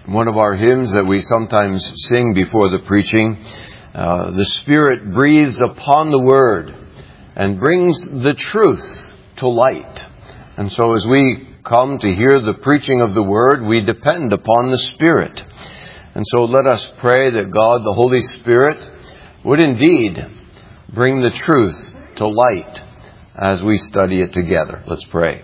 One of our hymns that we sometimes sing before the preaching, the Spirit breathes upon the Word and brings the truth to light. And so as we come to hear the preaching of the Word, we depend upon the Spirit. And so let us pray that God, the Holy Spirit, would indeed bring the truth to light as we study it together. Let's pray.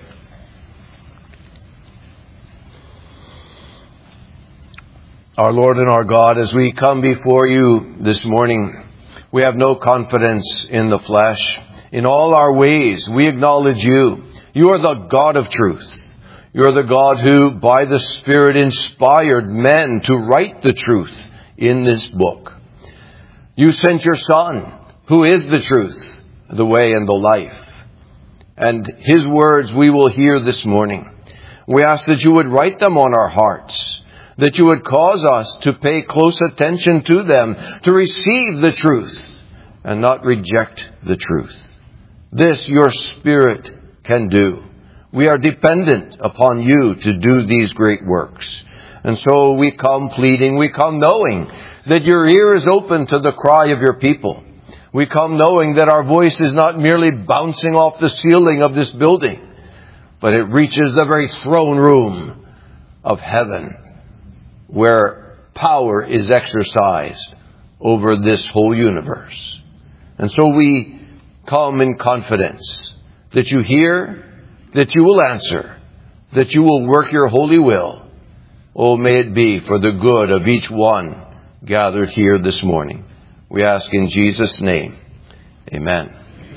Our Lord and our God, as we come before you this morning, we have no confidence in the flesh. In all our ways, we acknowledge you. You are the God of truth. You are the God who, by the Spirit, inspired men to write the truth in this book. You sent your Son, who is the truth, the way, and the life. And His words we will hear this morning. We ask that you would write them on our hearts, that you would cause us to pay close attention to them, to receive the truth and not reject the truth. This your Spirit can do. We are dependent upon you to do these great works. And so we come pleading, we come knowing that your ear is open to the cry of your people. We come knowing that our voice is not merely bouncing off the ceiling of this building, but it reaches the very throne room of heaven, where power is exercised over this whole universe. And so we come in confidence that you hear, that you will answer, that you will work your holy will. Oh, may it be for the good of each one gathered here this morning. We ask in Jesus' name. Amen.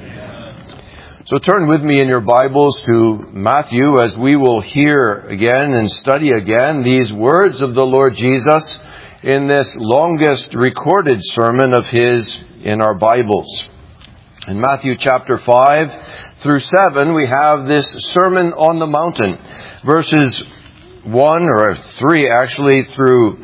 So turn with me in your Bibles to Matthew as we will hear again and study again these words of the Lord Jesus in this longest recorded sermon of His in our Bibles. In Matthew chapter 5 through 7, we have this Sermon on the Mountain, verses 1 or 3 actually through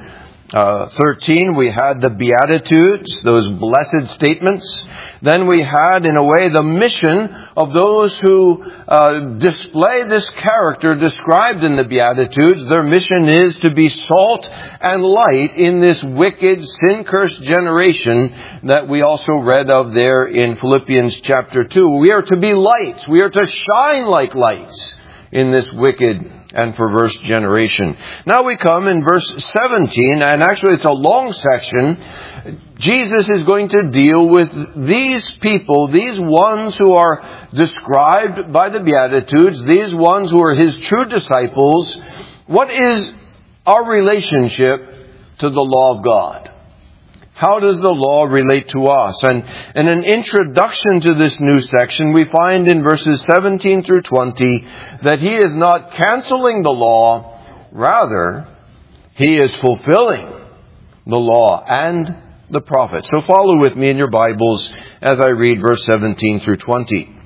13, we had the Beatitudes, those blessed statements. Then we had, in a way, the mission of those who display this character described in the Beatitudes. Their mission is to be salt and light in this wicked, sin-cursed generation that we also read of there in Philippians chapter 2. We are to be lights. We are to shine like lights in this wicked and perverse generation. Now we come in verse 17, and actually it's a long section. Jesus is going to deal with these people, these ones who are described by the Beatitudes, these ones who are His true disciples. What is our relationship to the law of God? How does the law relate to us? And in an introduction to this new section, we find in verses 17 through 20 that He is not canceling the law. Rather, He is fulfilling the law and the prophets. So follow with me in your Bibles as I read verse 17 through 20.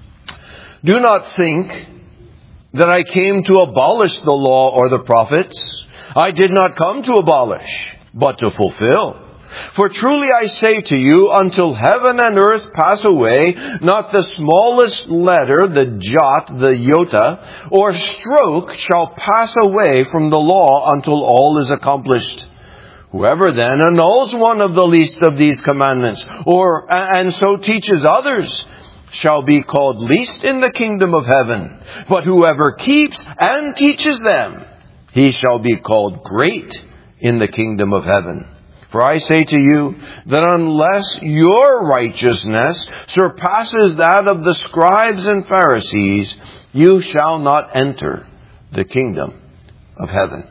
Do not think that I came to abolish the law or the prophets. I did not come to abolish, but to fulfill. For truly I say to you, until heaven and earth pass away, not the smallest letter, the jot, the iota, or stroke shall pass away from the law until all is accomplished. Whoever then annuls one of the least of these commandments, and so teaches others, shall be called least in the kingdom of heaven. But whoever keeps and teaches them, he shall be called great in the kingdom of heaven. For I say to you that unless your righteousness surpasses that of the scribes and Pharisees, you shall not enter the kingdom of heaven.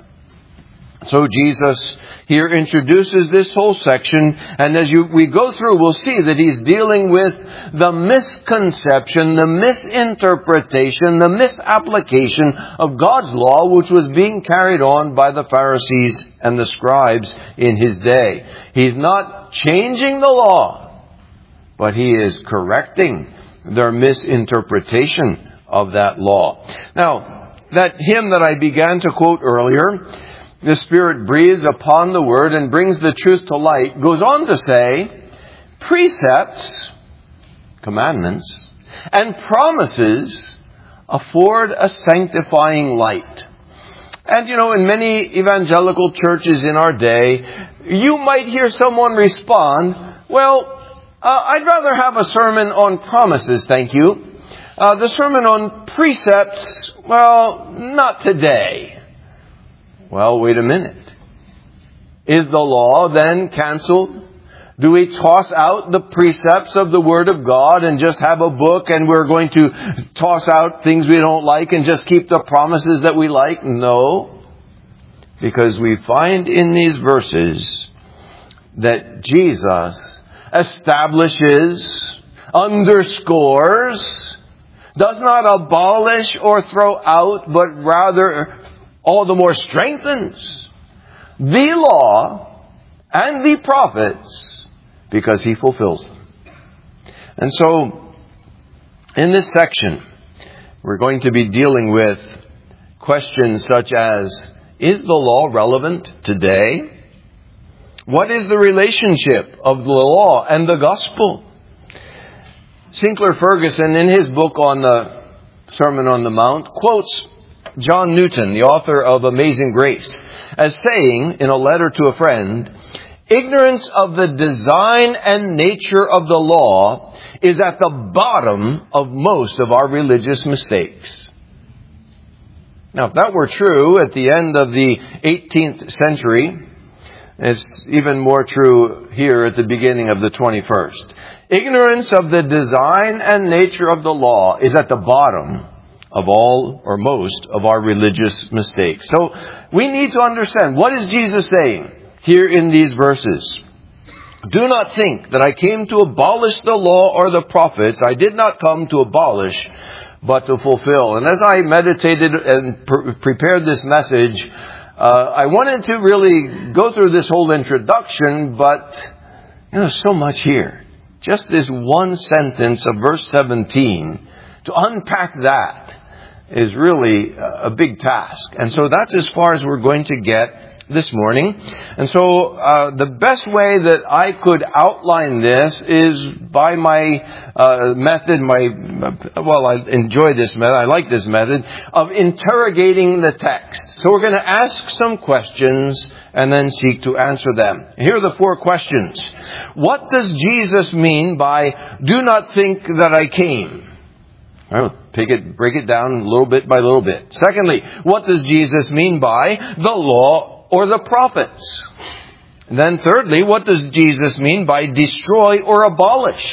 So Jesus here introduces this whole section, and as we go through, we'll see that He's dealing with the misconception, the misinterpretation, the misapplication of God's law, which was being carried on by the Pharisees and the scribes in His day. He's not changing the law, but He is correcting their misinterpretation of that law. Now, that hymn that I began to quote earlier, the Spirit breathes upon the Word and brings the truth to light, goes on to say, precepts, commandments, and promises afford a sanctifying light. And in many evangelical churches in our day, you might hear someone respond, well, I'd rather have a sermon on promises, thank you. The sermon on precepts, well, not today. Well, wait a minute. Is the law then canceled? Do we toss out the precepts of the Word of God and just have a book and we're going to toss out things we don't like and just keep the promises that we like? No. Because we find in these verses that Jesus establishes, underscores, does not abolish or throw out, but rather all the more strengthens the law and the prophets, because He fulfills them. And so, in this section, we're going to be dealing with questions such as, is the law relevant today? What is the relationship of the law and the gospel? Sinclair Ferguson, in his book on the Sermon on the Mount, quotes John Newton, the author of Amazing Grace, as saying in a letter to a friend, ignorance of the design and nature of the law is at the bottom of most of our religious mistakes. Now, if that were true at the end of the 18th century, it's even more true here at the beginning of the 21st. Ignorance of the design and nature of the law is at the bottom of all or most of our religious mistakes. So we need to understand, what is Jesus saying here in these verses? Do not think that I came to abolish the law or the prophets. I did not come to abolish, but to fulfill. And as I meditated and prepared this message, I wanted to really go through this whole introduction, but there's so much here. Just this one sentence of verse 17, to unpack that is really a big task. And so that's as far as we're going to get this morning. And so the best way that I could outline this is by my method, I enjoy this method, I like this method, of interrogating the text. So we're going to ask some questions and then seek to answer them. Here are the 4 questions. What does Jesus mean by, do not think that I came? I'll break it down little bit by little bit. Secondly, what does Jesus mean by the law or the prophets? And then thirdly, what does Jesus mean by destroy or abolish?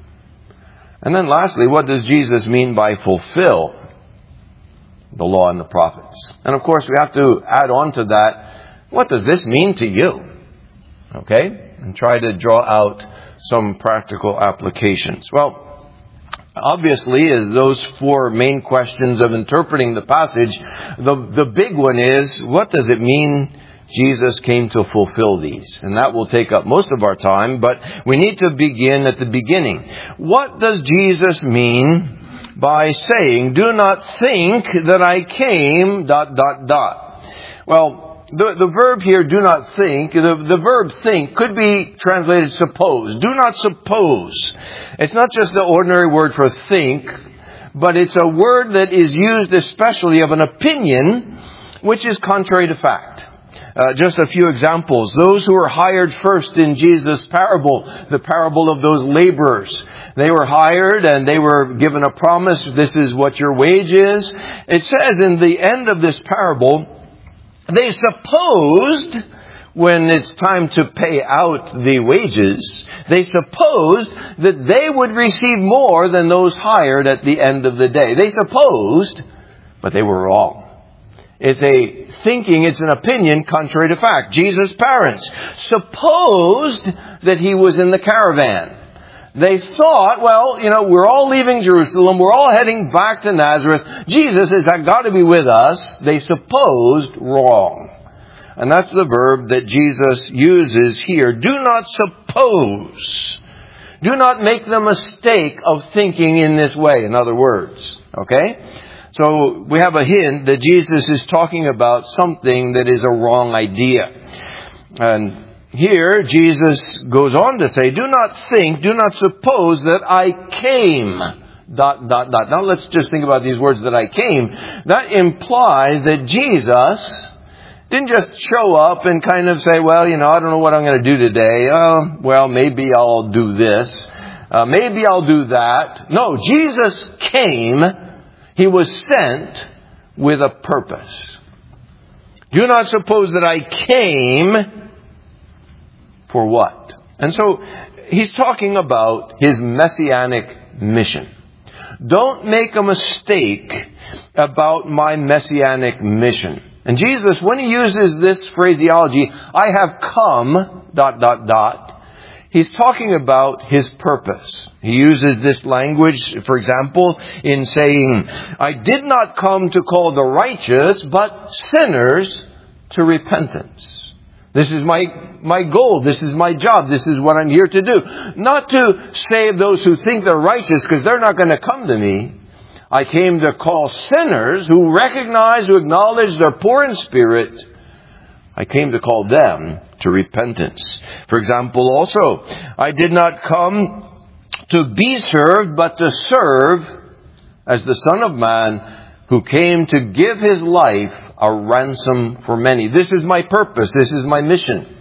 And then lastly, what does Jesus mean by fulfill the law and the prophets? And of course, we have to add on to that, what does this mean to you? Okay? And try to draw out some practical applications. Well, obviously, as those 4 main questions of interpreting the passage, the big one is, what does it mean Jesus came to fulfill these? And that will take up most of our time, but we need to begin at the beginning. What does Jesus mean by saying, do not think that I came, ... Well, the verb here, do not think, the verb think could be translated suppose. Do not suppose. It's not just the ordinary word for think, but it's a word that is used especially of an opinion which is contrary to fact. Just a few examples. Those who were hired first in Jesus' parable, the parable of those laborers. They were hired and they were given a promise, this is what your wage is. It says in the end of this parable, they supposed, when it's time to pay out the wages, they supposed that they would receive more than those hired at the end of the day. They supposed, but they were wrong. It's a thinking, it's an opinion contrary to fact. Jesus' parents supposed that He was in the caravan. They thought, we're all leaving Jerusalem. We're all heading back to Nazareth. Jesus has got to be with us. They supposed wrong. And that's the verb that Jesus uses here. Do not suppose. Do not make the mistake of thinking in this way, in other words. Okay? So we have a hint that Jesus is talking about something that is a wrong idea. And here, Jesus goes on to say, do not think, do not suppose that I came. Now let's just think about these words, that I came. That implies that Jesus didn't just show up and kind of say, well, I don't know what I'm going to do today. Well, maybe I'll do this. Maybe I'll do that. No, Jesus came. He was sent with a purpose. Do not suppose that I came for what? And so he's talking about his messianic mission. Don't make a mistake about my messianic mission. And Jesus, when he uses this phraseology, I have come, ... he's talking about his purpose. He uses this language, for example, in saying, I did not come to call the righteous, but sinners to repentance. This is my goal. This is my job. This is what I'm here to do. Not to save those who think they're righteous, because they're not going to come to me. I came to call sinners who recognize, who acknowledge they're poor in spirit. I came to call them to repentance. For example, also, I did not come to be served, but to serve as the Son of Man, who came to give his life a ransom for many. This is my purpose. This is my mission.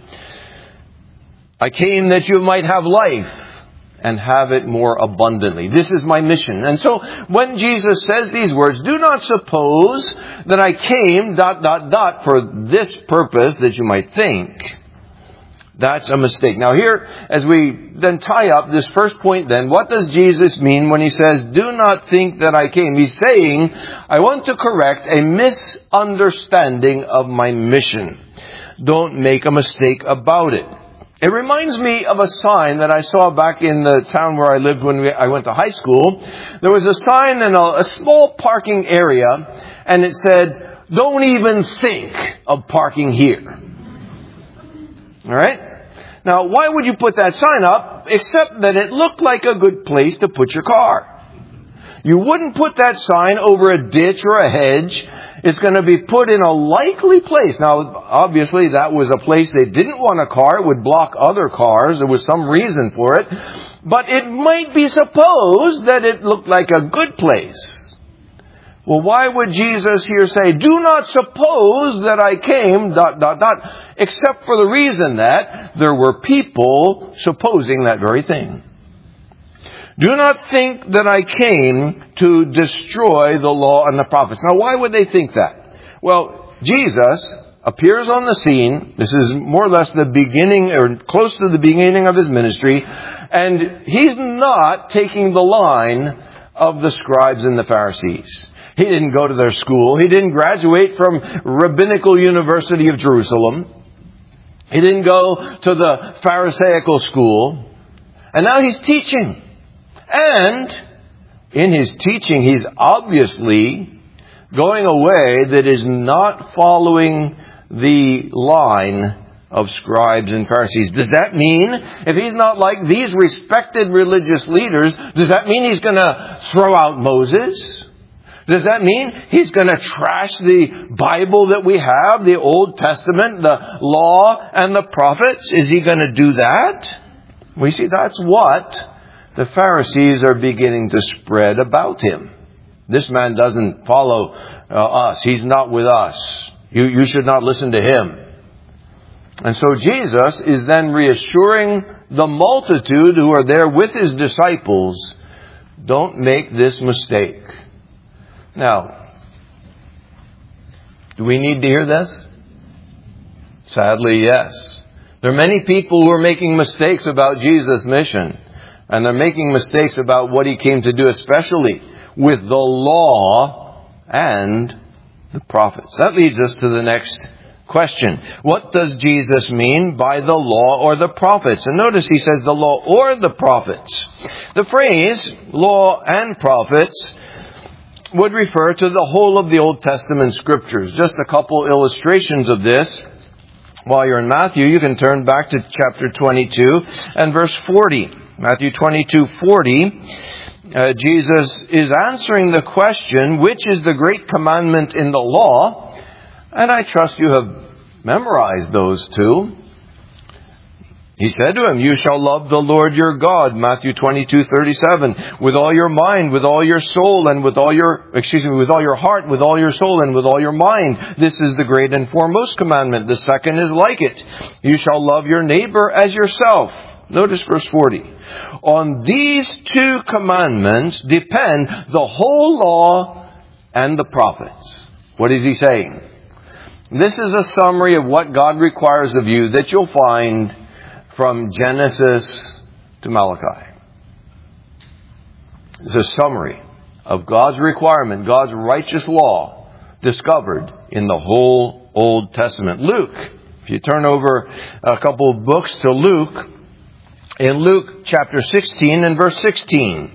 I came that you might have life and have it more abundantly. This is my mission. And so when Jesus says these words, do not suppose that I came ... for this purpose that you might think. That's a mistake. Now here, as we then tie up this first point then, what does Jesus mean when he says, do not think that I came? He's saying, I want to correct a misunderstanding of my mission. Don't make a mistake about it. It reminds me of a sign that I saw back in the town where I lived when I went to high school. There was a sign in a small parking area, and it said, don't even think of parking here. All right? Now, why would you put that sign up, except that it looked like a good place to put your car? You wouldn't put that sign over a ditch or a hedge. It's going to be put in a likely place. Now, obviously, that was a place they didn't want a car. It would block other cars. There was some reason for it. But it might be supposed that it looked like a good place. Well, why would Jesus here say, do not suppose that I came ... except for the reason that there were people supposing that very thing. Do not think that I came to destroy the law and the prophets. Now, why would they think that? Well, Jesus appears on the scene. This is more or less the beginning, or close to the beginning of his ministry. And he's not taking the line of the scribes and the Pharisees. He didn't go to their school. He didn't graduate from Rabbinical University of Jerusalem. He didn't go to the Pharisaical school. And now he's teaching. And in his teaching, he's obviously going a way that is not following the line of scribes and Pharisees. Does that mean, if he's not like these respected religious leaders, does that mean he's going to throw out Moses? Does that mean he's going to trash the Bible that we have, the Old Testament, the law and the prophets? Is he going to do that? We see that's what the Pharisees are beginning to spread about him. This man doesn't follow us. He's not with us. You should not listen to him. And so Jesus is then reassuring the multitude who are there with his disciples, don't make this mistake. Now, do we need to hear this? Sadly, yes. There are many people who are making mistakes about Jesus' mission. And they're making mistakes about what he came to do, especially with the law and the prophets. That leads us to the next question. What does Jesus mean by the law or the prophets? And notice he says the law or the prophets. The phrase law and prophets would refer to the whole of the Old Testament scriptures. Just a couple illustrations of this. While you're in Matthew, you can turn back to chapter 22 and verse 40. Matthew 22:40, Jesus is answering the question, which is the great commandment in the law? And I trust you have memorized those two. He said to him, you shall love the Lord your God, Matthew 22:37, with all your mind, with all your soul, and with all your heart, with all your soul, and with all your mind. This is the great and foremost commandment. The second is like it. You shall love your neighbor as yourself. Notice verse 40. On these two commandments depend the whole law and the prophets. What is he saying? This is a summary of what God requires of you that you'll find from Genesis to Malachi. It's a summary of God's requirement, God's righteous law, discovered in the whole Old Testament. Luke, if you turn over a couple of books to Luke, in Luke chapter 16 and verse 16.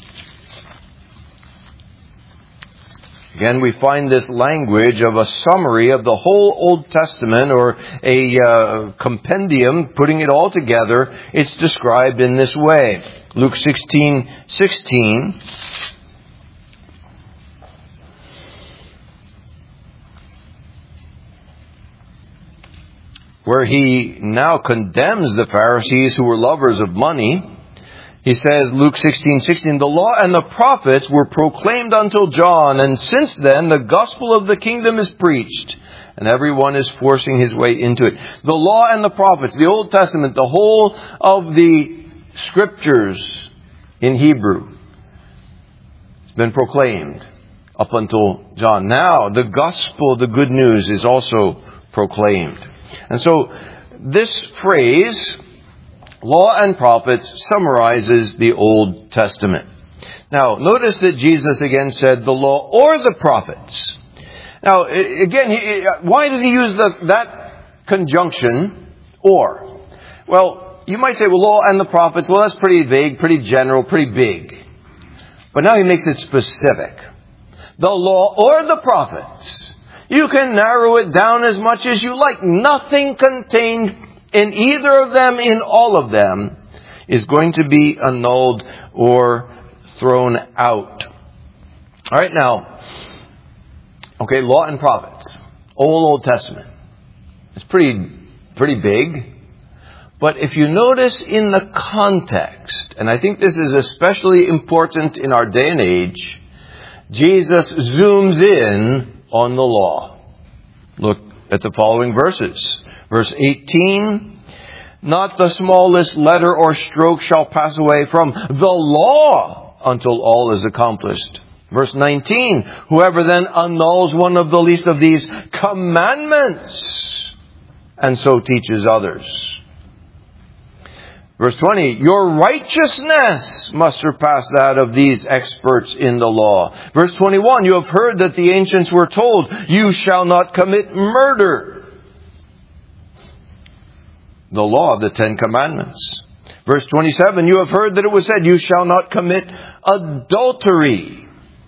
Again, we find this language of a summary of the whole Old Testament, or a compendium, putting it all together. It's described in this way. Luke 16:16. Where he now condemns the Pharisees who were lovers of money. He says, Luke 16:16, the law and the prophets were proclaimed until John, and since then the gospel of the kingdom is preached, and everyone is forcing his way into it. The law and the prophets, the Old Testament, the whole of the scriptures in Hebrew, it's been proclaimed up until John. Now the gospel, the good news, is also proclaimed. And so this phrase, law and prophets, summarizes the Old Testament. Now, notice that Jesus again said the law or the prophets. Now, again, why does he use that conjunction, or? Well, you might say, well, law and the prophets, well, that's pretty vague, pretty general, pretty big. But now he makes it specific. The law or the prophets. You can narrow it down as much as you like. Nothing contained in either of them, in all of them, is going to be annulled or thrown out. All right, now, okay, law and prophets, Old Testament. It's pretty big. But if you notice in the context, and I think this is especially important in our day and age, Jesus zooms in on the law. Look at the following verses. Verse 18, not the smallest letter or stroke shall pass away from the law until all is accomplished. Verse 19, whoever then annuls one of the least of these commandments and so teaches others. Verse 20, your righteousness must surpass that of these experts in the law. Verse 21, you have heard that the ancients were told, you shall not commit murder. The law of the 10 Commandments. Verse 27, you have heard that it was said, you shall not commit adultery.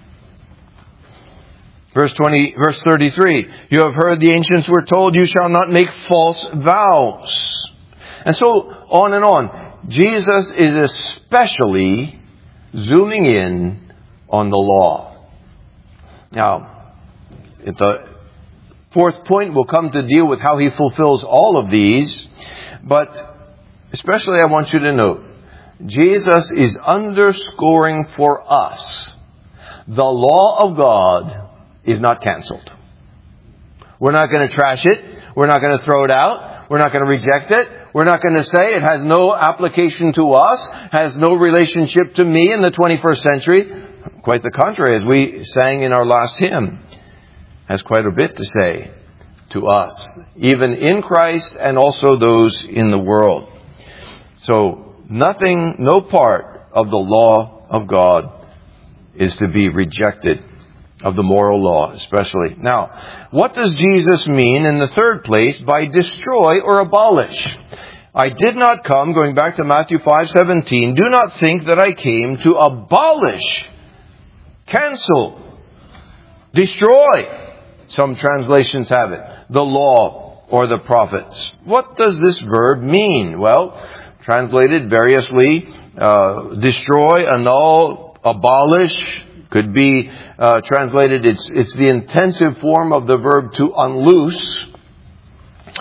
Verse 33, you have heard the ancients were told, you shall not make false vows. And so on and on. Jesus is especially zooming in on the law. Now, at the fourth point, we'll come to deal with how he fulfills all of these. But especially I want you to note, Jesus is underscoring for us the law of God is not canceled. We're not going to trash it. We're not going to throw it out. We're not going to reject it. We're not going to say it has no application to us, has no relationship to me in the 21st century. Quite the contrary, as we sang in our last hymn, has quite a bit to say to us, even in Christ and also those in the world. So nothing, no part of the law of God is to be rejected, of the moral law especially. Now, what does Jesus mean in the third place by destroy or abolish? I did not come, going back to Matthew 5:17, do not think that I came to abolish, cancel, destroy. Some translations have it, the law or the prophets. What does this verb mean? Well, translated variously, destroy, annul, abolish, could be translated, it's the intensive form of the verb to unloose,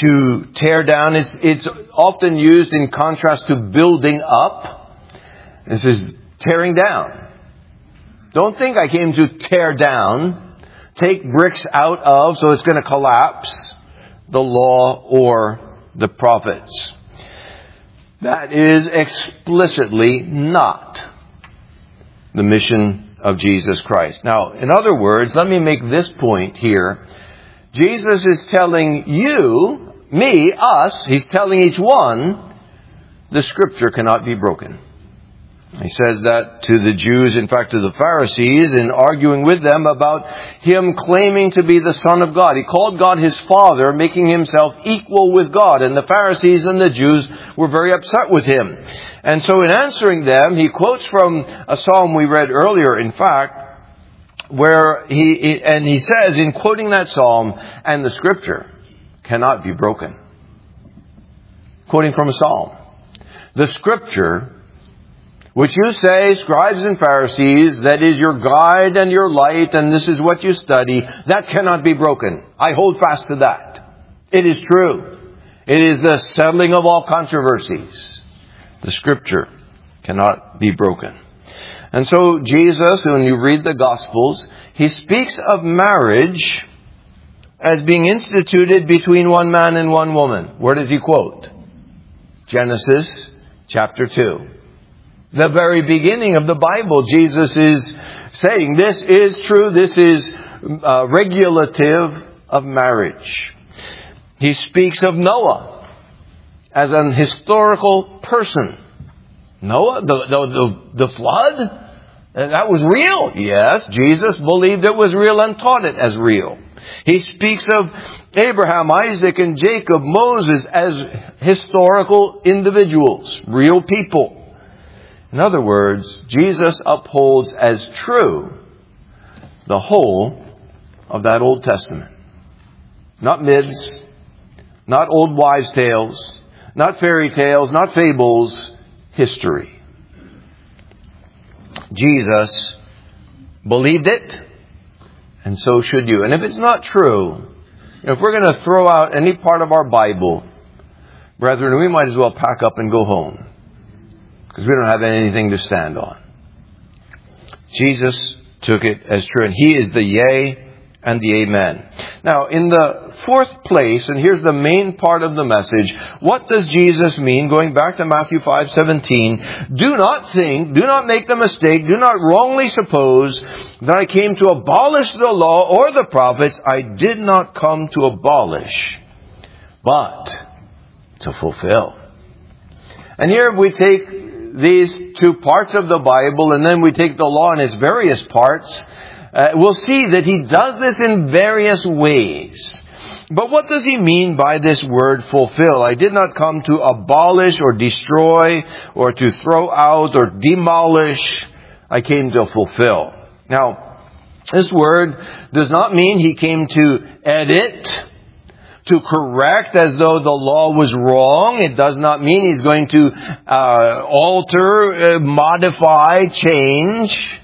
to tear down. It's often used in contrast to building up. This is tearing down. Don't think I came to tear down, take bricks out of, so it's going to collapse the law or the prophets. That is explicitly not the mission of Jesus Christ. Now, in other words, let me make this point here. Jesus is telling you, me, us, He's telling each one, the Scripture cannot be broken. He says that to the Jews, in fact to the Pharisees, in arguing with them about Him claiming to be the Son of God. He called God His Father, making Himself equal with God. And the Pharisees and the Jews were very upset with Him. And so in answering them, He quotes from a psalm we read earlier, in fact, where He says, in quoting that psalm, and the Scripture cannot be broken. Quoting from a psalm. The Scripture, which you say, scribes and Pharisees, that is your guide and your light, and this is what you study, that cannot be broken. I hold fast to that. It is true. It is the settling of all controversies. The Scripture cannot be broken. And so Jesus, when you read the Gospels, He speaks of marriage as being instituted between one man and one woman. Where does He quote? Genesis chapter 2. The very beginning of the Bible, Jesus is saying this is true, this is regulative of marriage. He speaks of Noah as an historical person. Noah, the flood? That was real. Yes, Jesus believed it was real and taught it as real. He speaks of Abraham, Isaac, and Jacob, Moses as historical individuals, real people. In other words, Jesus upholds as true the whole of that Old Testament. Not myths, not old wives' tales, not fairy tales, not fables, history. Jesus believed it, and so should you. And if it's not true, if we're going to throw out any part of our Bible, brethren, we might as well pack up and go home, because we don't have anything to stand on. Jesus took it as true, and He is the yea and the amen. Now, in the fourth place, and here's the main part of the message, what does Jesus mean? Going back to Matthew 5:17, do not make the mistake, do not wrongly suppose that I came to abolish the law or the prophets. I did not come to abolish, but to fulfill. And here we take these two parts of the Bible, and then we take the law in its various parts. We'll see that He does this in various ways. But what does He mean by this word fulfill? I did not come to abolish or destroy or to throw out or demolish. I came to fulfill. Now, this word does not mean He came to edit, to correct as though the law was wrong. It does not mean He's going to alter, modify, change.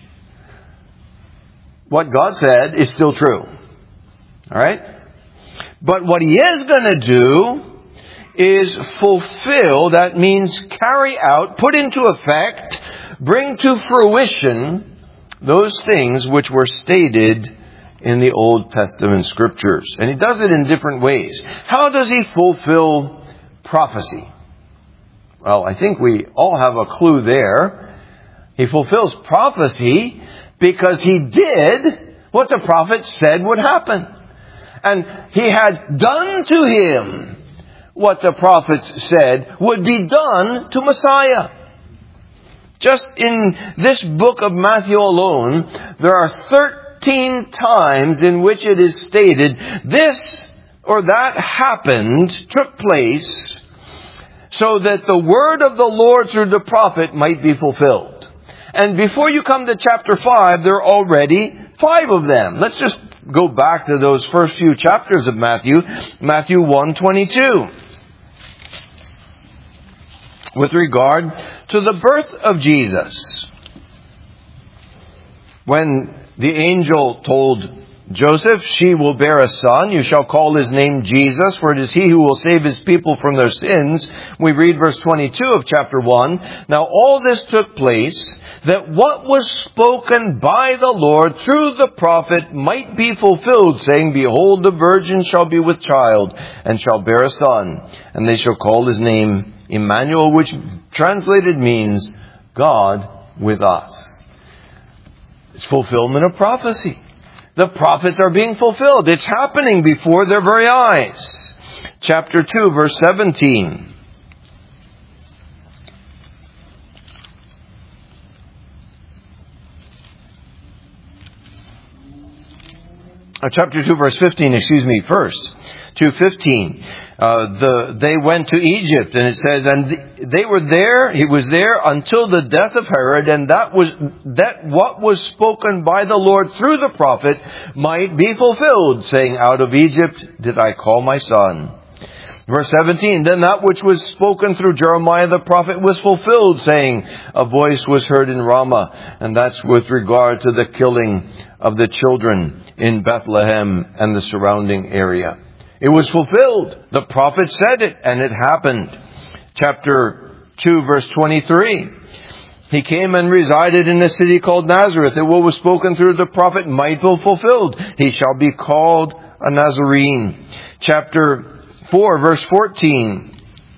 What God said is still true. Alright? But what He is going to do is fulfill, that means carry out, put into effect, bring to fruition those things which were stated in the Old Testament Scriptures. And He does it in different ways. How does He fulfill prophecy? Well, I think we all have a clue there. He fulfills prophecy because He did what the prophets said would happen. And He had done to Him what the prophets said would be done to Messiah. Just in this book of Matthew alone, there are 13 times in which it is stated this or that happened, took place, so that the word of the Lord through the prophet might be fulfilled. And before you come to chapter 5, there are already 5 of them. Let's just go back to those first few chapters of Matthew. Matthew 1:22. With regard to the birth of Jesus. When the angel told Joseph, she will bear a son. You shall call his name Jesus, for it is he who will save his people from their sins. We read verse 22 of chapter 1. Now all this took place that what was spoken by the Lord through the prophet might be fulfilled, saying, Behold, the virgin shall be with child and shall bear a son, and they shall call his name Emmanuel, which translated means God with us. It's fulfillment of prophecy. The prophets are being fulfilled. It's happening before their very eyes. Chapter 2, verse 17. Chapter 2, verse 15, first. 2:15. They went to Egypt, and it says, and they were there, he was there until the death of Herod, and that what was spoken by the Lord through the prophet might be fulfilled, saying, Out of Egypt did I call my son. Verse 17, then that which was spoken through Jeremiah the prophet was fulfilled, saying, a voice was heard in Ramah, and that's with regard to the killing of the children in Bethlehem and the surrounding area. It was fulfilled. The prophet said it, and it happened. Chapter 2, verse 23. He came and resided in a city called Nazareth, that what was spoken through the prophet might be fulfilled. He shall be called a Nazarene. Chapter 4, verse 14.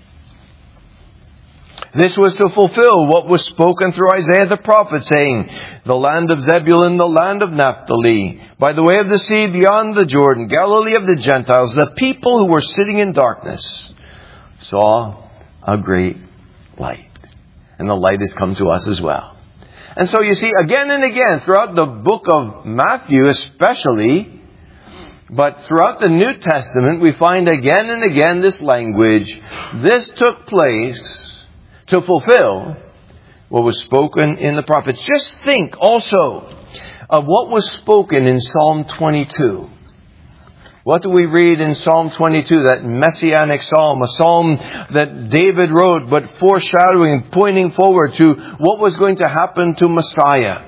This was to fulfill what was spoken through Isaiah the prophet, saying, the land of Zebulun, the land of Naphtali, by the way of the sea beyond the Jordan, Galilee of the Gentiles, the people who were sitting in darkness saw a great light. And the light has come to us as well. And so you see, again and again, throughout the book of Matthew especially, but throughout the New Testament, we find again and again this language. This took place to fulfill what was spoken in the prophets. Just think also of what was spoken in Psalm 22. What do we read in Psalm 22? That messianic psalm, a psalm that David wrote, but foreshadowing, pointing forward to what was going to happen to Messiah.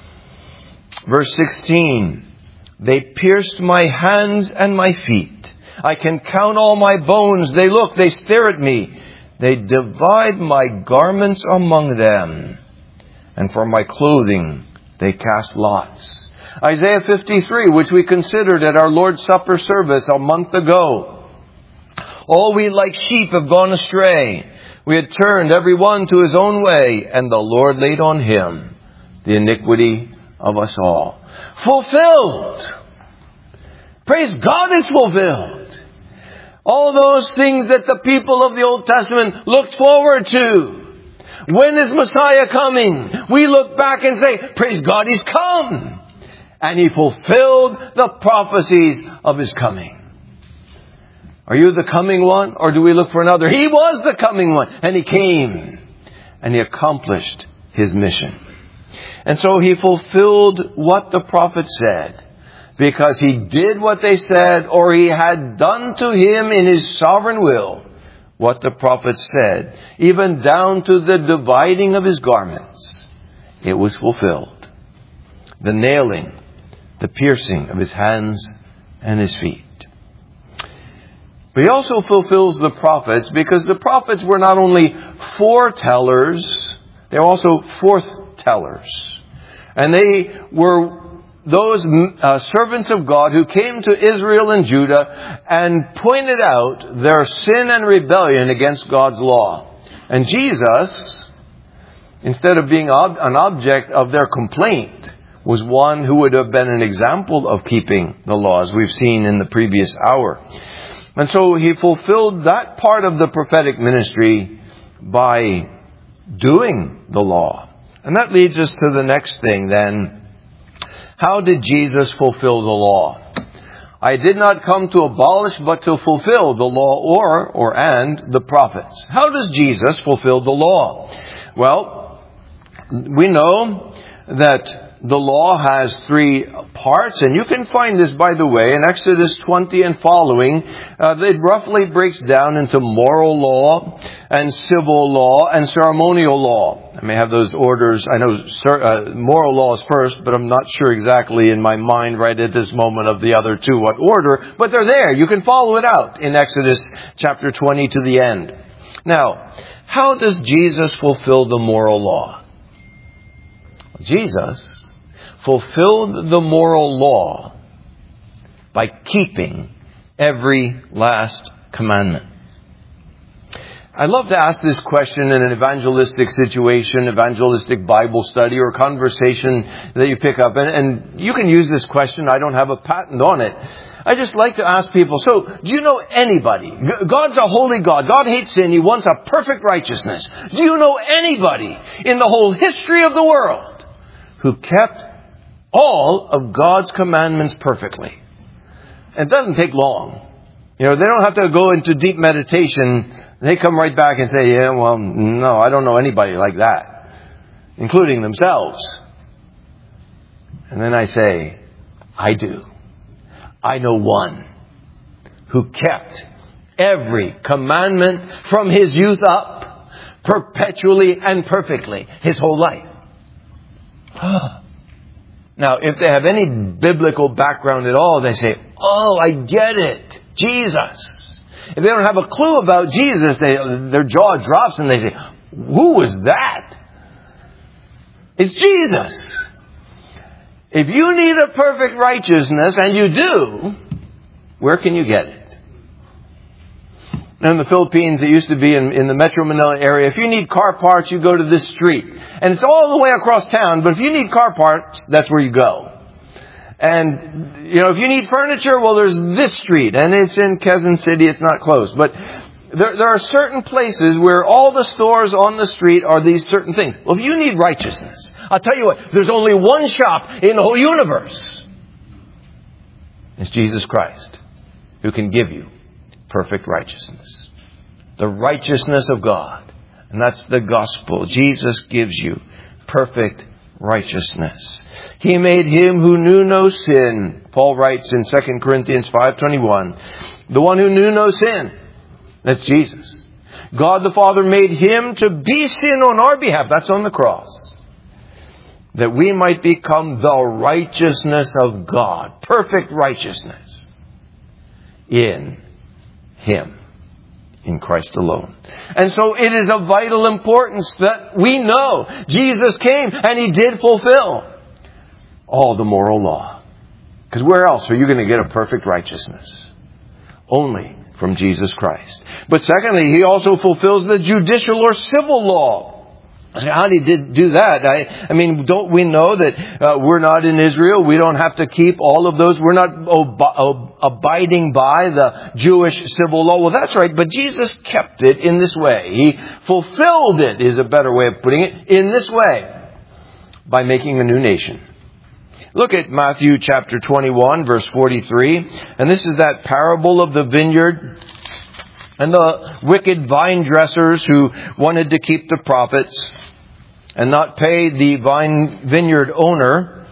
Verse 16. They pierced my hands and my feet. I can count all my bones. They stare at me. They divide my garments among them. And for my clothing, they cast lots. Isaiah 53, which we considered at our Lord's Supper service a month ago. All we like sheep have gone astray. We had turned every one to his own way, and the Lord laid on him the iniquity of us all. Fulfilled. Praise God, it's fulfilled. All those things that the people of the Old Testament looked forward to. When is Messiah coming? We look back and say, praise God, He's come. And He fulfilled the prophecies of His coming. Are you the coming one, or do we look for another? He was the coming one, and He came. And He accomplished His mission. And so He fulfilled what the prophet said, because He did what they said, or He had done to Him in His sovereign will what the prophet said, even down to the dividing of His garments. It was fulfilled. The nailing, the piercing of His hands and His feet. But He also fulfills the prophets, because the prophets were not only foretellers, they were also forthtellers. And they were those servants of God who came to Israel and Judah and pointed out their sin and rebellion against God's law. And Jesus, instead of being an object of their complaint, was one who would have been an example of keeping the laws we've seen in the previous hour. And so He fulfilled that part of the prophetic ministry by doing the law. And that leads us to the next thing then. How did Jesus fulfill the law? I did not come to abolish, but to fulfill the law and the prophets. How does Jesus fulfill the law? Well, we know that the law has 3 parts, and you can find this, by the way, in Exodus 20 and following. It roughly breaks down into moral law and civil law and ceremonial law. I may have those orders. I know moral law is first, but I'm not sure exactly in my mind right at this moment of the other 2 what order, but they're there. You can follow it out in Exodus chapter 20 to the end. Now, how does Jesus fulfill the moral law? Jesus fulfilled the moral law by keeping every last commandment. I'd love to ask this question in an evangelistic situation, evangelistic Bible study or conversation that you pick up. And you can use this question. I don't have a patent on it. I just like to ask people, so do you know anybody? God's a holy God. God hates sin. He wants a perfect righteousness. Do you know anybody in the whole history of the world who kept all of God's commandments perfectly? And it doesn't take long. They don't have to go into deep meditation. They come right back and say, yeah, well, no, I don't know anybody like that, including themselves. And then I say, I do. I know one who kept every commandment from his youth up, perpetually and perfectly, his whole life. Now, if they have any biblical background at all, they say, oh, I get it. Jesus. If they don't have a clue about Jesus, their jaw drops and they say, who was that? It's Jesus. If you need a perfect righteousness, and you do, where can you get it? In the Philippines, it used to be in the Metro Manila area. If you need car parts, you go to this street. And it's all the way across town, but if you need car parts, that's where you go. And, if you need furniture, well, there's this street. And it's in Quezon City. It's not close. But there are certain places where all the stores on the street are these certain things. Well, if you need righteousness, I'll tell you what, there's only one shop in the whole universe. It's Jesus Christ, who can give you perfect righteousness. The righteousness of God. And that's the gospel. Jesus gives you perfect righteousness. He made him who knew no sin. Paul writes in 2 Corinthians 5:21. The one who knew no sin. That's Jesus. God the Father made him to be sin on our behalf. That's on the cross. That we might become the righteousness of God. Perfect righteousness. In him. In Christ alone. And so it is of vital importance that we know Jesus came and he did fulfill all the moral law. Because where else are you going to get a perfect righteousness? Only from Jesus Christ. But secondly, he also fulfills the judicial or civil law. How did he do that? I mean, don't we know that we're not in Israel? We don't have to keep all of those. We're not abiding by the Jewish civil law. Well, that's right. But Jesus kept it in this way. He fulfilled it, is a better way of putting it, in this way. By making a new nation. Look at Matthew chapter 21, verse 43. And this is that parable of the vineyard and the wicked vine dressers who wanted to keep the profits and not pay the vineyard owner.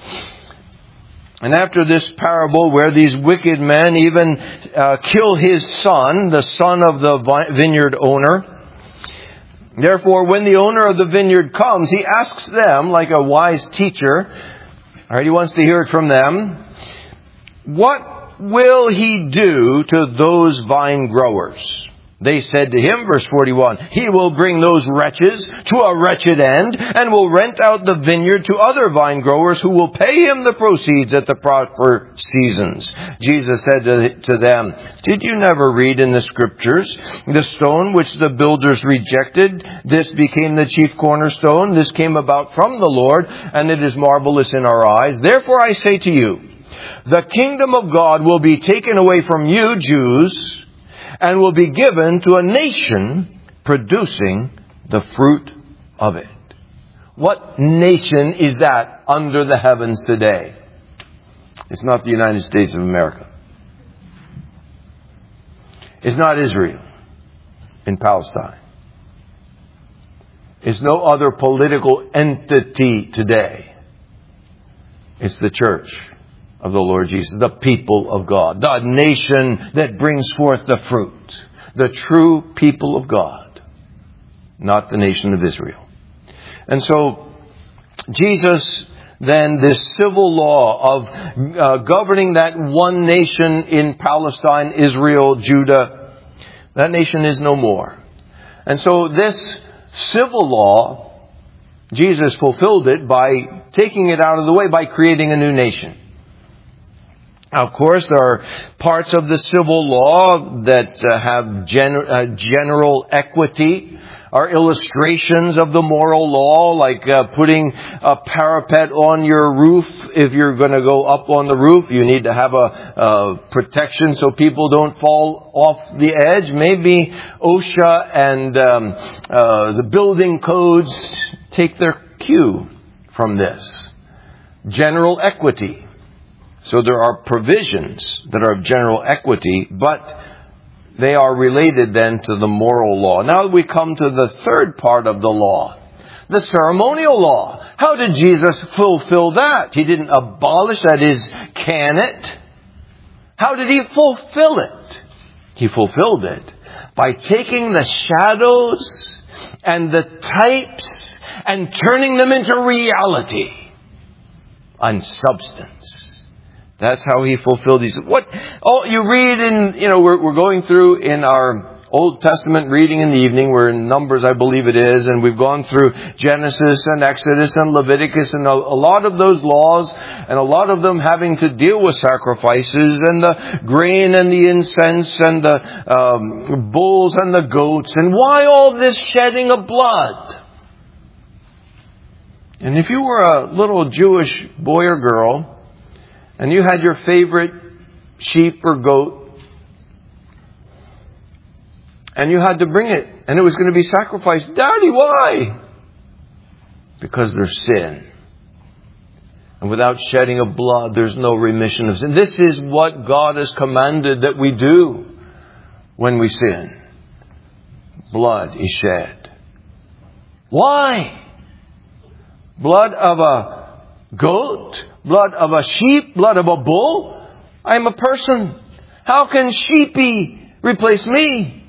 And after this parable, where these wicked men even kill his son, the son of the vineyard owner. Therefore, when the owner of the vineyard comes, he asks them, like a wise teacher, all right, he wants to hear it from them, what will he do to those vine growers? They said to him, verse 41, he will bring those wretches to a wretched end and will rent out the vineyard to other vine growers who will pay him the proceeds at the proper seasons. Jesus said to them, did you never read in the scriptures, the stone which the builders rejected, this became the chief cornerstone. This came about from the Lord, and it is marvelous in our eyes. Therefore I say to you, the kingdom of God will be taken away from you, Jews, and will be given to a nation producing the fruit of it. What nation is that under the heavens today? It's not the United States of America. It's not Israel in Palestine. It's no other political entity today. It's the church of the Lord Jesus, the people of God, the nation that brings forth the fruit, the true people of God, not the nation of Israel. And so Jesus, then, this civil law of governing that one nation in Palestine, Israel, Judah, that nation is no more. And so this civil law, Jesus fulfilled it by taking it out of the way, by creating a new nation. Now, of course, there are parts of the civil law that have general equity, are illustrations of the moral law, like putting a parapet on your roof. If you're going to go up on the roof, you need to have a protection so people don't fall off the edge. Maybe OSHA and the building codes take their cue from this. General equity. So there are provisions that are of general equity, but they are related then to the moral law. Now we come to the third part of the law, the ceremonial law. How did Jesus fulfill that? He didn't abolish, that is, can it. How did He fulfill it? He fulfilled it by taking the shadows and the types and turning them into reality and substance. That's how He fulfilled these. What you read in, we're going through in our Old Testament reading in the evening. We're in Numbers, I believe it is, and we've gone through Genesis and Exodus and Leviticus, and a lot of those laws, and a lot of them having to deal with sacrifices and the grain and the incense and the bulls and the goats, and why all this shedding of blood? And if you were a little Jewish boy or girl, and you had your favorite sheep or goat, and you had to bring it, and it was going to be sacrificed. Daddy, why? Because there's sin. And without shedding of blood, there's no remission of sin. This is what God has commanded that we do when we sin. Blood is shed. Why? Blood of a goat? Blood of a sheep? Blood of a bull? I'm a person. How can sheepy replace me?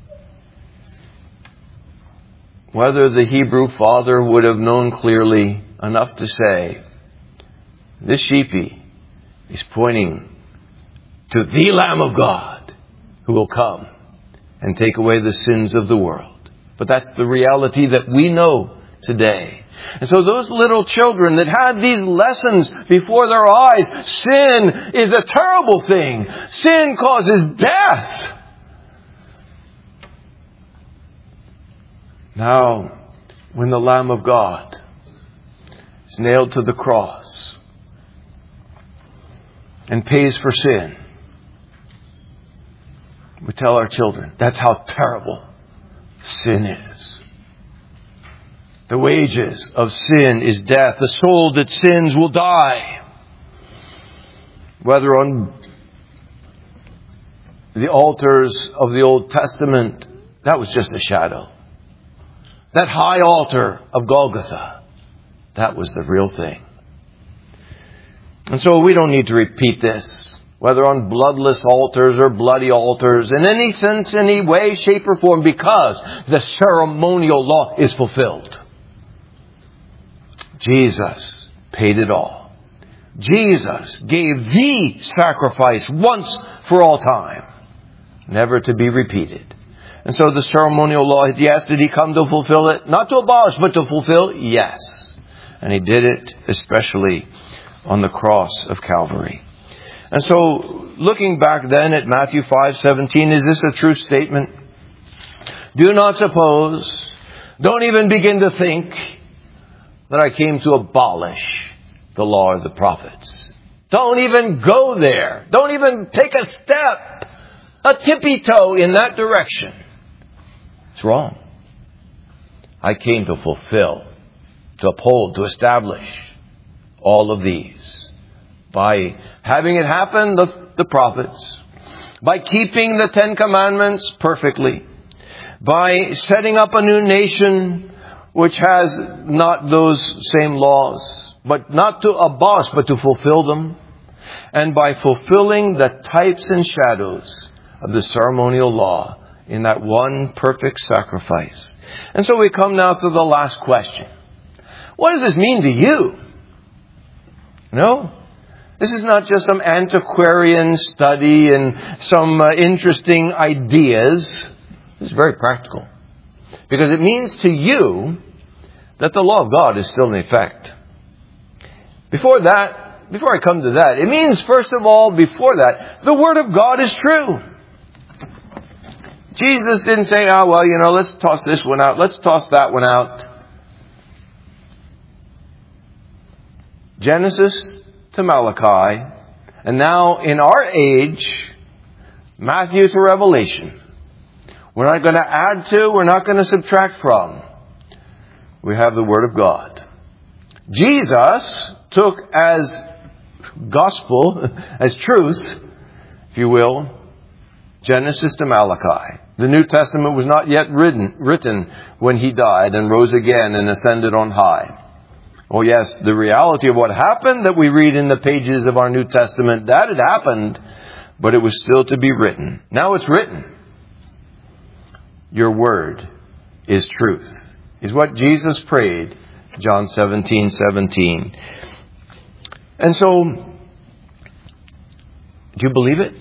Whether the Hebrew father would have known clearly enough to say, this sheepy is pointing to the Lamb of God who will come and take away the sins of the world. But that's the reality that we know today. And so those little children that had these lessons before their eyes, sin is a terrible thing. Sin causes death. Now, when the Lamb of God is nailed to the cross and pays for sin, we tell our children, that's how terrible sin is. The wages of sin is death. The soul that sins will die. Whether on the altars of the Old Testament, that was just a shadow. That high altar of Golgotha, that was the real thing. And so we don't need to repeat this, whether on bloodless altars or bloody altars, in any sense, any way, shape, or form, because the ceremonial law is fulfilled. Jesus paid it all. Jesus gave the sacrifice once for all time, never to be repeated. And so the ceremonial law, yes, did He come to fulfill it? Not to abolish, but to fulfill? Yes. And He did it especially on the cross of Calvary. And so, looking back then at Matthew 5:17, is this a true statement? Do not suppose, don't even begin to think that I came to abolish the law or the prophets. Don't even go there. Don't even take a step, a tippy toe in that direction. It's wrong. I came to fulfill, to uphold, to establish all of these by having it happen, the prophets, by keeping the 10 Commandments perfectly, by setting up a new nation which has not those same laws, but not to abolish, but to fulfill them. And by fulfilling the types and shadows of the ceremonial law in that one perfect sacrifice. And so we come now to the last question. What does this mean to you? No. This is not just some antiquarian study and some interesting ideas. This is very practical. Because it means to you that the law of God is still in effect. Before I come to that, it means, first of all, before that, the Word of God is true. Jesus didn't say, let's toss this one out, let's toss that one out. Genesis to Malachi, and now in our age, Matthew to Revelation. We're not going to add to, we're not going to subtract from. We have the Word of God. Jesus took as gospel, as truth, if you will, Genesis to Malachi. The New Testament was not yet written when He died and rose again and ascended on high. Oh yes, the reality of what happened that we read in the pages of our New Testament, that had happened, but it was still to be written. Now it's written. Your word is truth, is what Jesus prayed, John 17:17. And so, do you believe it?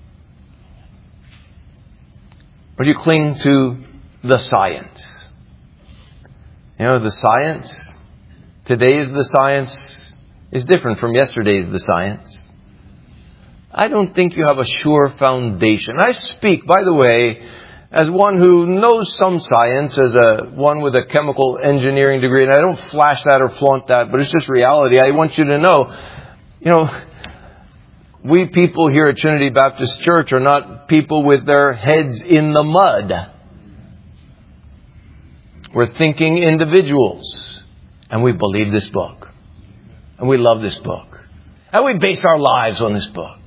Or do you cling to the science? The science, today's the science is different from yesterday's the science. I don't think you have a sure foundation. I speak, by the way, as one who knows some science, as one with a chemical engineering degree, and I don't flash that or flaunt that, but it's just reality. I want you to know, we people here at Trinity Baptist Church are not people with their heads in the mud. We're thinking individuals, and we believe this book, and we love this book, and we base our lives on this book.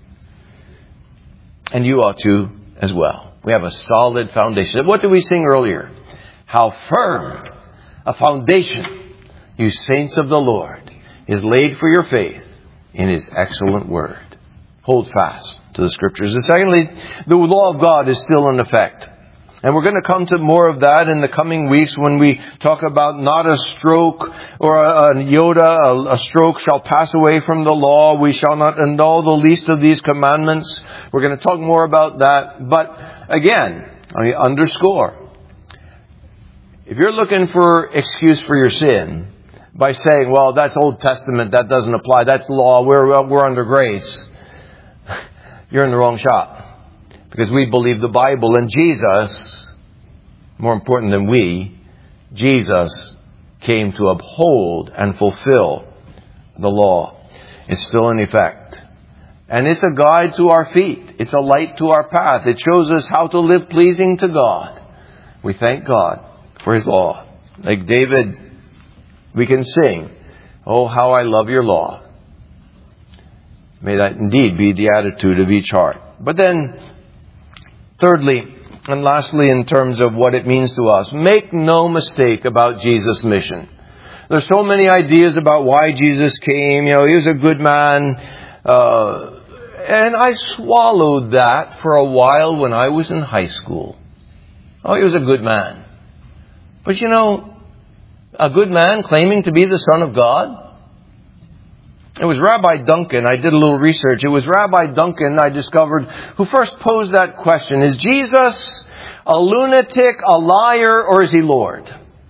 And you ought to as well. We have a solid foundation. What did we sing earlier? How firm a foundation, you saints of the Lord, is laid for your faith in His excellent word. Hold fast to the Scriptures. And secondly, the law of God is still in effect. And we're going to come to more of that in the coming weeks when we talk about not a stroke or a iota, a stroke shall pass away from the law. We shall not annul the least of these commandments. We're going to talk more about that. But again, I underscore, if you're looking for excuse for your sin by saying, well, that's Old Testament, that doesn't apply, that's law, we're under grace, you're in the wrong shop. Because we believe the Bible, and Jesus, more important than we, Jesus came to uphold and fulfill the law. It's still in effect. And it's a guide to our feet. It's a light to our path. It shows us how to live pleasing to God. We thank God for His law. Like David, we can sing, oh, how I love your law. May that indeed be the attitude of each heart. But then, thirdly, and lastly, in terms of what it means to us, make no mistake about Jesus' mission. There's so many ideas about why Jesus came. He was a good man. And I swallowed that for a while when I was in high school. Oh, he was a good man. But a good man claiming to be the Son of God? It was Rabbi Duncan, I did a little research, it was Rabbi Duncan, I discovered, who first posed that question. Is Jesus a lunatic, a liar, or is He Lord?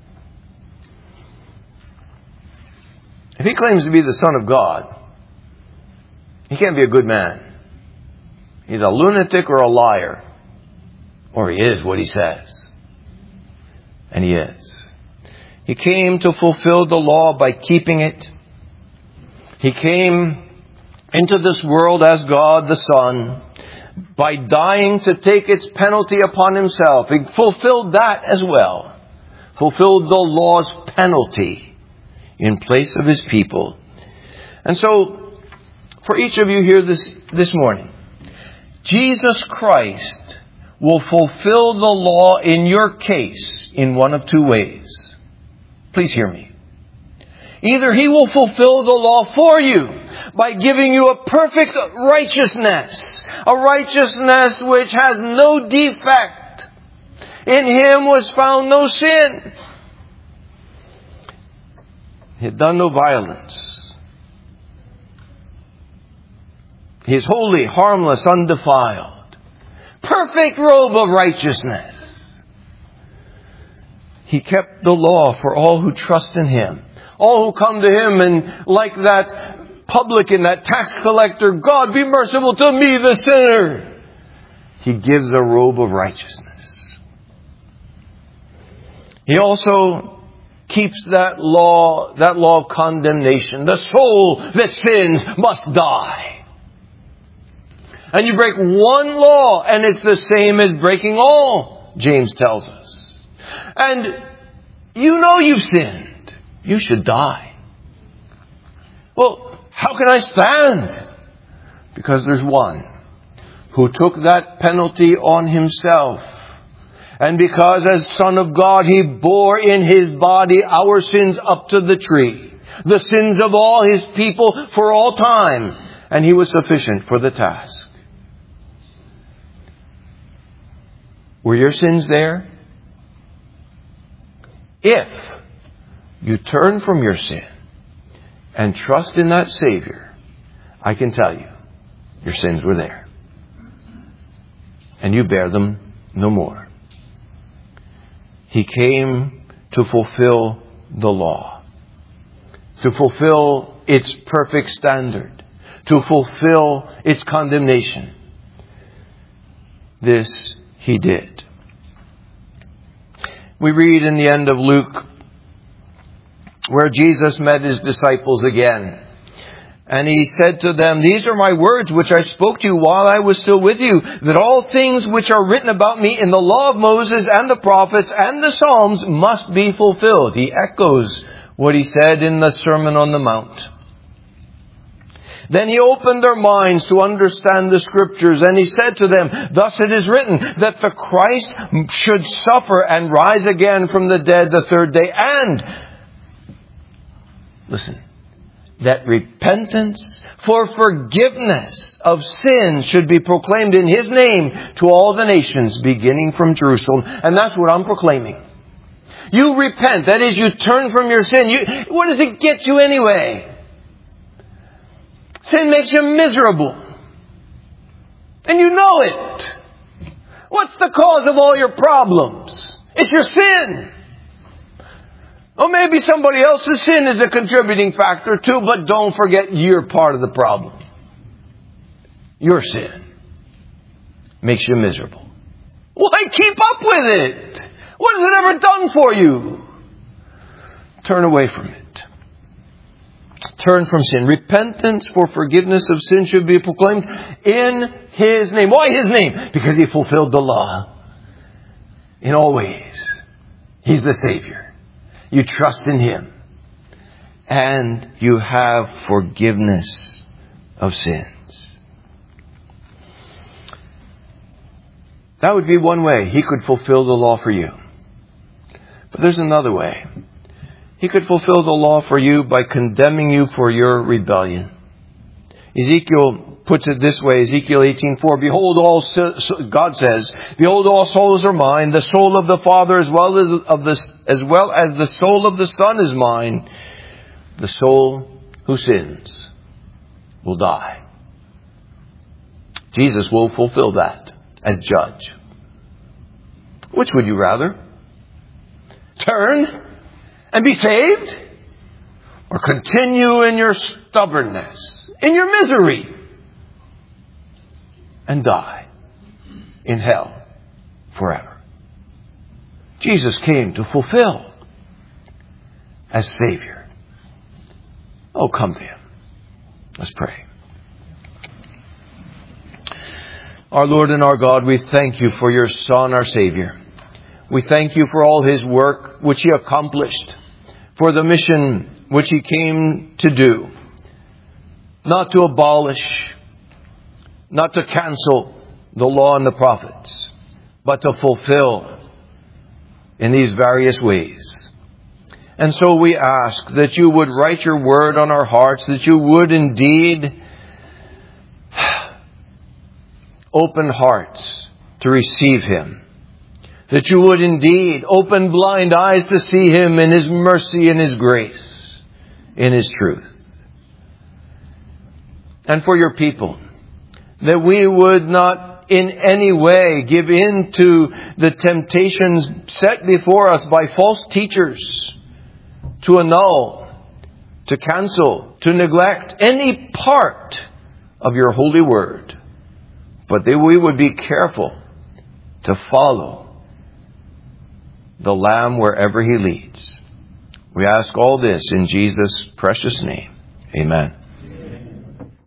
If He claims to be the Son of God, He can't be a good man. He's a lunatic or a liar. Or He is what He says. And He is. He came to fulfill the law by keeping it. He came into this world as God the Son by dying to take its penalty upon Himself. He fulfilled that as well. Fulfilled the law's penalty in place of His people. And so, for each of you here this morning, Jesus Christ will fulfill the law in your case in one of two ways. Please hear me. Either He will fulfill the law for you by giving you a perfect righteousness, a righteousness which has no defect. In Him was found no sin. He had done no violence. He is holy, harmless, undefiled. Perfect robe of righteousness. He kept the law for all who trust in Him. All who come to Him and like that publican, that tax collector, God be merciful to me, the sinner. He gives a robe of righteousness. He also keeps that law of condemnation. The soul that sins must die. And you break one law and it's the same as breaking all, James tells us. And you know you've sinned. You should die. Well, how can I stand? Because there's one who took that penalty on Himself. And because as Son of God, He bore in His body our sins up to the tree. The sins of all His people for all time. And He was sufficient for the task. Were your sins there? If you turn from your sin and trust in that Savior, I can tell you, your sins were there. And you bear them no more. He came to fulfill the law, to fulfill its perfect standard, to fulfill its condemnation. This He did. We read in the end of Luke where Jesus met His disciples again. And He said to them, "These are my words which I spoke to you while I was still with you, that all things which are written about me in the law of Moses and the prophets and the Psalms must be fulfilled." He echoes what He said in the Sermon on the Mount. Then He opened their minds to understand the Scriptures, and He said to them, "Thus it is written, that the Christ should suffer and rise again from the dead the third day, and," listen, "that repentance for forgiveness of sins should be proclaimed in His name to all the nations, beginning from Jerusalem." And that's what I'm proclaiming. You repent, that is, you turn from your sin. What does it get you anyway? Sin makes you miserable. And you know it. What's the cause of all your problems? It's your sin. Or maybe somebody else's sin is a contributing factor too, but don't forget you're part of the problem. Your sin makes you miserable. Why keep up with it? What has it ever done for you? Turn away from it. Turn from sin. Repentance for forgiveness of sin should be proclaimed in His name. Why His name? Because He fulfilled the law in all ways. He's the Savior. You trust in Him. And you have forgiveness of sins. That would be one way He could fulfill the law for you. But there's another way. He could fulfill the law for you by condemning you for your rebellion. Ezekiel puts it this way, Ezekiel 18:4, "Behold, God says, behold, all souls are mine. The soul of the Father as well as the soul of the Son is mine. The soul who sins will die." Jesus will fulfill that as judge. Which would you rather? Turn and be saved? Or continue in your stubbornness, in your misery, and die in hell forever? Jesus came to fulfill as Savior. Oh, come to Him. Let's pray. Our Lord and our God, we thank You for Your Son, our Savior. We thank You for all His work which He accomplished, for the mission which He came to do. Not to abolish, not to cancel the law and the prophets, but to fulfill in these various ways. And so we ask that you would write your word on our hearts, that you would indeed open hearts to receive Him, that you would indeed open blind eyes to see Him in His mercy and His grace, in His truth. And for your people, that we would not in any way give in to the temptations set before us by false teachers to annul, to cancel, to neglect any part of your holy word, but that we would be careful to follow the Lamb wherever He leads. We ask all this in Jesus' precious name. Amen.